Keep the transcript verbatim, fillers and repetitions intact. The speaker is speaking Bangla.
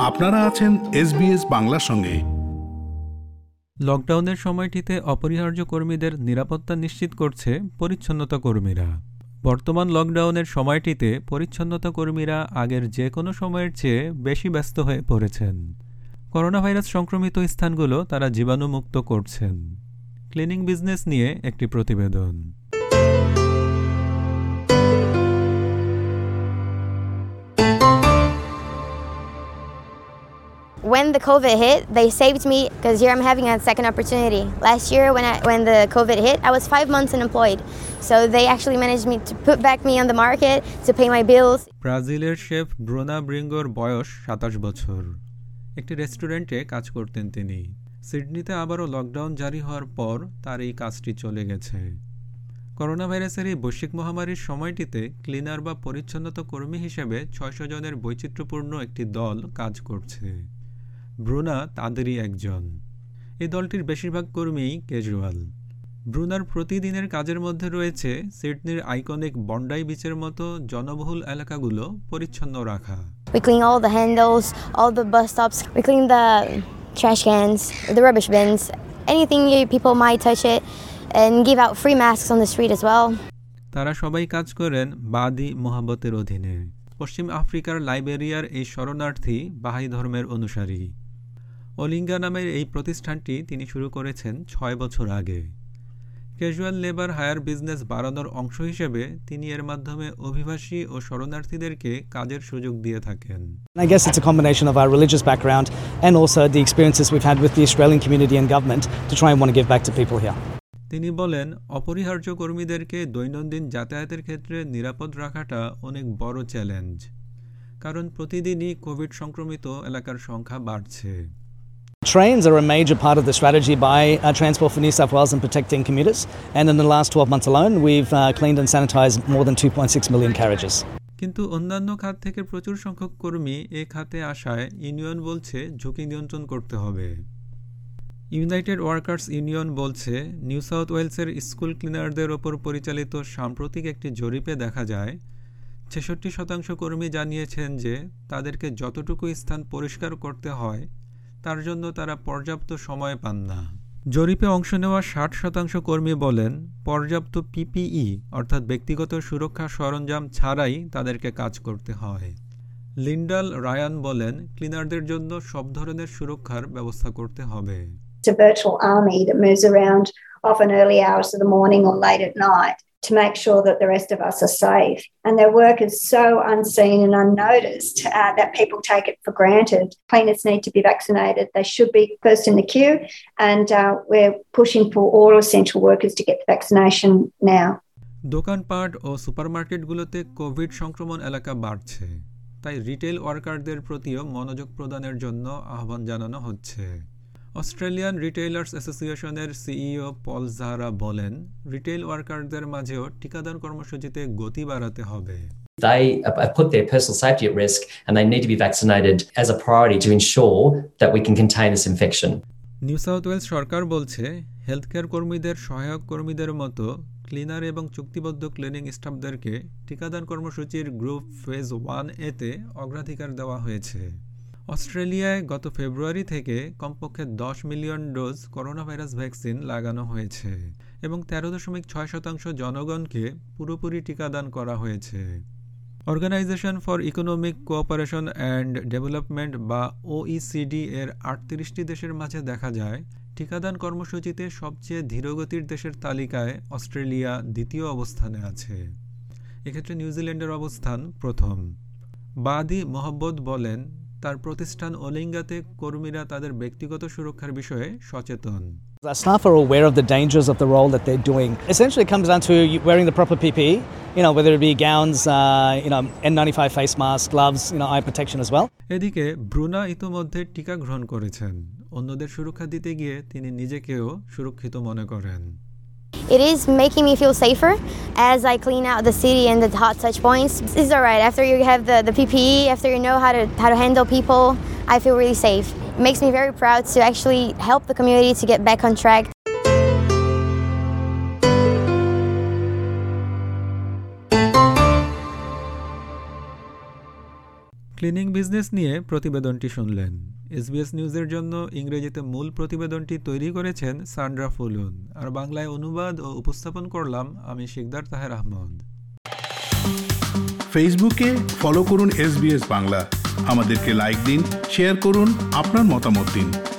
আপনারা আছেন এসবিএস বাংলার সঙ্গে। লকডাউনের সময়টিতে অপরিহার্য কর্মীদের নিরাপত্তা নিশ্চিত করছে পরিচ্ছন্নতা কর্মীরা। বর্তমান লকডাউনের সময়টিতে পরিচ্ছন্নতা কর্মীরা আগের যে কোনো সময়ের চেয়ে বেশি ব্যস্ত হয়ে পড়েছেন। করোনা ভাইরাস সংক্রমিত স্থানগুলো তারা জীবাণুমুক্ত করছেন। ক্লিনিং বিজনেস নিয়ে একটি প্রতিবেদন। When the COVID hit, they saved me because here I'm having a second opportunity. Last year when I, when the COVID hit, I was five months unemployed. So they actually managed me to put back me on the market to pay my bills. ব্রাজিলের শেফ ব্রুনা ব্রিঙ্গোর বয়স সাতাশ বছর। একটি রেস্টুরেন্টে কাজ করতেন তিনি। সিডনিতে আবারও লকডাউন জারি হওয়ার পর তার এই কাজটি চলে গেছে। করোনা ভাইরাসের এই বৈশ্বিক মহামারীর সময়টিতে ক্লিনার বা পরিচ্ছন্নতা কর্মী হিসেবে ছয়শো জনের বৈচিত্র্যপূর্ণ একটি দল কাজ করছে। ব্রুনা তাদেরই একজন। এই দলটির বেশিরভাগ কর্মীই ক্যাজুয়াল। ব্রুনার প্রতিদিনের কাজের মধ্যে রয়েছে সিডনির আইকনিক বন্ডাই বিচের মতো জনবহুল এলাকাগুলো পরিচ্ছন্ন রাখা। We clean all the handles, all the bus stops. We clean the trash cans, the rubbish bins, anything you, people might touch it, and give out free masks on the street as well. তারা সবাই কাজ করেন বাদি মোহাব্বতের অধীনে। পশ্চিম আফ্রিকার লাইবেরিয়ার এই শরণার্থী বাহাই ধর্মের অনুসারী। ওলিঙ্গা নামের এই প্রতিষ্ঠানটি তিনি শুরু করেছেন ছয় বছর আগে। ক্যাজুয়াল লেবার হায়ার বিজনেস বাড়ানোর অংশ হিসেবে তিনি এর মাধ্যমে অভিবাসী ও শরণার্থীদেরকে কাজের সুযোগ দিয়ে থাকেন। I guess it's a combination of our religious background and also the experiences we've had with the Australian community and government to try and want to give back to people here. তিনি বলেন, অপরিহার্য কর্মীদেরকে দৈনন্দিন যাতায়াতের ক্ষেত্রে নিরাপদ রাখাটা অনেক বড় চ্যালেঞ্জ, কারণ প্রতিদিনই কোভিড সংক্রমিত এলাকার সংখ্যা বাড়ছে। Trains are a major part of the strategy by uh, Transport for New South Wales in protecting commuters, and in the last twelve months alone we've uh, cleaned and sanitized more than two point six million carriages. কিন্তু অন্যান্য খাত থেকে প্রচুর সংখ্যক কর্মী এই খাতে আসায় ইউনিয়ন বলছে ঝুঁকি নিয়ন্ত্রণ করতে হবে। ইউনাইটেড ওয়ার্কার্স ইউনিয়ন বলছে, নিউ সাউথ ওয়েলসের স্কুল ক্লিনারদের ওপর পরিচালিত সাম্প্রতিক একটি জরিপে দেখা যায় ছেষট্টি শতাংশ কর্মী জানিয়েছেন যে তাদেরকে যতটুকু স্থান পরিষ্কার করতে হয় তার জন্য তারা পর্যাপ্ত সময় পান না। জরিপে অংশ নেওয়া ষাট শতাংশ কর্মী বলেন পর্যাপ্ত পিপিই অর্থাৎ ব্যক্তিগত সুরক্ষা সরঞ্জাম ছাড়াই তাদেরকে কাজ করতে হয়। লিন্ডাল রায়ান বলেন, ক্লিনারদের জন্য সব ধরনের সুরক্ষার ব্যবস্থা করতে হবে। It's a virtual army that moves around often early hours of the morning or late at night to make sure that the rest of us are safe. And their work is so unseen and unnoticed uh, that people take it for granted. Cleaners need to be vaccinated. They should be first in the queue. And uh, we're pushing for all essential workers to get the vaccination now. দোকানপাট ও সুপারমার্কেটগুলোতে কোভিড সংক্রমণ এলাকা বাড়ছে, তাই রিটেল ওয়ার্কারদের প্রতিও মনোযোগ প্রদানের জন্য আহ্বান জানানো হচ্ছে। অস্ট্রেলিয়ান রিটেইলার্স অ্যাসোসিয়েশনের সিইও পল জাহরা বলেন, রিটেল ওয়ার্কারদের মাঝেও টিকাদান কর্মসূচিতে গতি বাড়াতে হবে। They have put their personal safety at risk and they need to be vaccinated as a priority to ensure that we can contain this infection. New South Wales সরকার বলছে, হেলথ কেয়ার কর্মীদের সহায়ক কর্মীদের মতো ক্লিনার এবং চুক্তিবদ্ধ ক্লিনিং স্টাফদেরকে টিকাদান কর্মসূচির গ্রুপ ফেজ ওয়ান এতে অগ্রাধিকার দেওয়া হয়েছে। অস্ট্রেলিয়ায় গত ফেব্রুয়ারি থেকে কমপক্ষে দশ million dose corona virus vaccine লাগানো হয়েছে এবং তেরো দশমিক ছয় শতাংশ জনগণকে পুরোপুরি টিকাদান করা হয়েছে। Organisation for Economic Cooperation and Development বা ওইসিডি এর আটত্রিশটি দেশের মাঝে দেখা যায় টিকাদান কর্মসূচিতে সবচেয়ে ধীরগতির দেশের তালিকায় অস্ট্রেলিয়া দ্বিতীয় অবস্থানে আছে। এক্ষেত্রে নিউজিল্যান্ডের অবস্থান প্রথম। বাদি মোহাব্বত বলেন, তার প্রতিষ্ঠান ওলিঙ্গাতে কর্মীরা তাদের ব্যক্তিগত সুরক্ষার বিষয়ে সচেতন। Our staff are aware of the dangers of the role that they're doing. Essentially, it comes down to wearing the proper P P E, you know, whether it be gowns, uh, you know, N ninety-five face masks, gloves, you know, eye protection as well. এদিকে ব্রুনা ইতোমধ্যে টিকা গ্রহণ করেছেন। অন্যদের সুরক্ষা দিতে গিয়ে তিনি নিজেকেও সুরক্ষিত মনে করেন। It is making me feel safer as I clean out the city and the hot touch points. It's all right. After you have the, the P P E, after you know how to how to handle people, I feel really safe. It makes me very proud to actually help the community to get back on track. Cleaning business নিয়ে প্রতিবেদনটি শুনলেন। এসবিএস নিউজের জন্য ইংরেজিতে মূল প্রতিবেদনটি তৈরি করেছেন সান্ড্রা ফুলুন, আর বাংলায় অনুবাদ ও উপস্থাপন করলাম আমি শিকদার তাহের আহমদ। ফেসবুকে ফলো করুন এসবিএস বাংলা। আমাদেরকে লাইক দিন, শেয়ার করুন, আপনার মতামত দিন।